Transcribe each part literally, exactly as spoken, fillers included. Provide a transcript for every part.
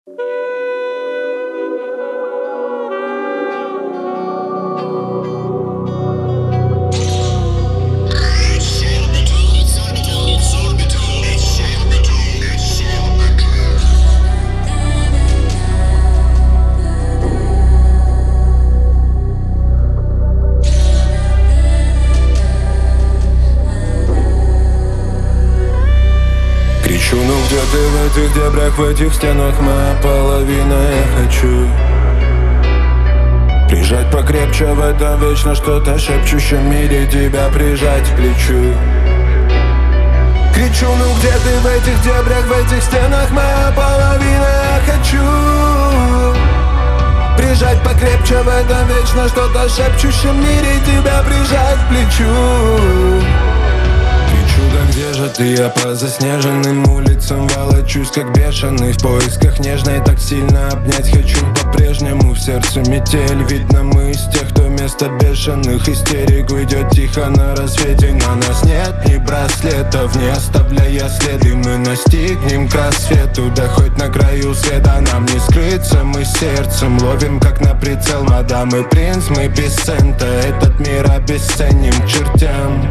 Кричу, ну где ты в этих дебрях, в этих стенах, моя половина, я хочу прижать покрепче в этом вечно что-то шепчущем мире, тебя прижать к плечу. Кричу, ну где ты в этих дебрях, в этих стенах, моя половина, я хочу прижать покрепче в этом вечно что-то шепчущем мире, тебя прижать к плечу. Да где же ты? Я по заснеженным улицам волочусь как бешеный, в поисках нежной, так сильно обнять хочу по-прежнему. В сердце метель, видно мы из тех, кто вместо бешеных истерик уйдет тихо на рассвете. На нас нет ни браслетов, не оставляя следы, мы настигнем к рассвету. Да хоть на краю света нам не скрыться, мы сердцем ловим как на прицел. Мадам и принц, мы без цента, этот мир обесценим к чертям.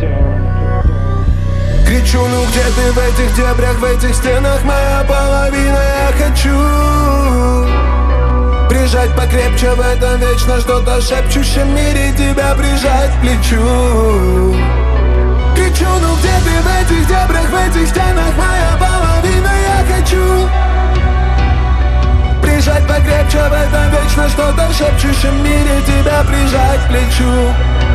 Кричу, ну где ты в этих дебрях, в этих стенах, моя половина, я хочу прижать покрепче в этом вечно что-то шепчущем мире, тебя прижать к плечу. Кричу, ну где ты в этих дебрях, в этих стенах, моя половина, я хочу прижать покрепче в этом вечно что-то шепчущем мире, тебя прижать к плечу.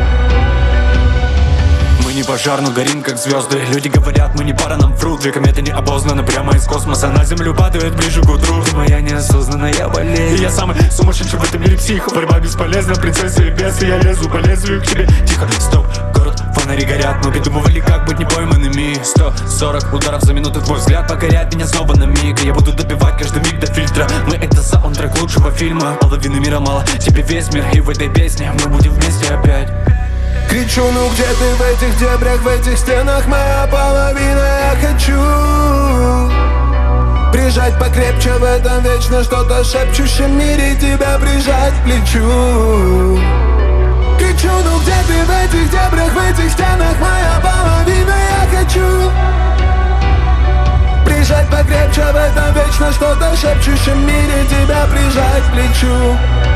Мы не пожар, но горим как звезды. Люди говорят, мы не пара, нам врут. Две кометы неопознаны прямо из космоса на землю падают ближе к утру. Ты моя неосознанная болезнь, и я самый сумасшедший в этом мире псих. Борьба бесполезна, принцесса и бес, и я лезу по лезвию к тебе. Тихо, стоп, город, фонари горят. Мы придумывали, как быть не пойманными. Сто сорок ударов за минуту, твой взгляд покоряет меня снова на миг. И я буду добивать каждый миг до фильтра. Мы это саундтрек лучшего фильма. Половины мира мало, тебе весь мир. И в этой песне мы будем вместе опять. Кричу, ну где ты в этих дебрях, в этих стенах, моя половина, я хочу прижать покрепче в этом вечно что-то шепчущем мире, тебя прижать к плечу. Кричу, ну где ты в этих дебрях, в этих стенах, моя половина, я хочу прижать покрепче в этом вечно что-то шепчущем мире, тебя прижать к плечу.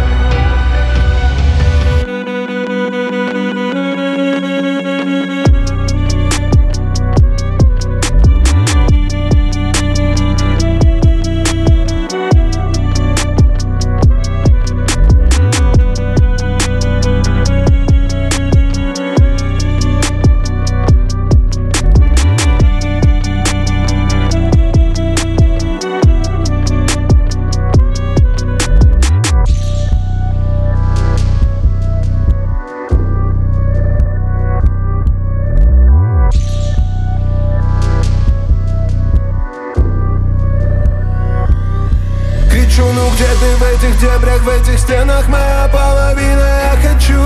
Ну где ты в этих дебрях, в этих стенах, моя половина, я хочу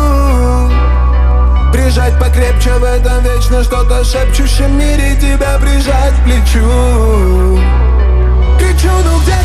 прижать покрепче в этом вечно что-то шепчущем мире, тебя прижать к плечу. Кричу, ну где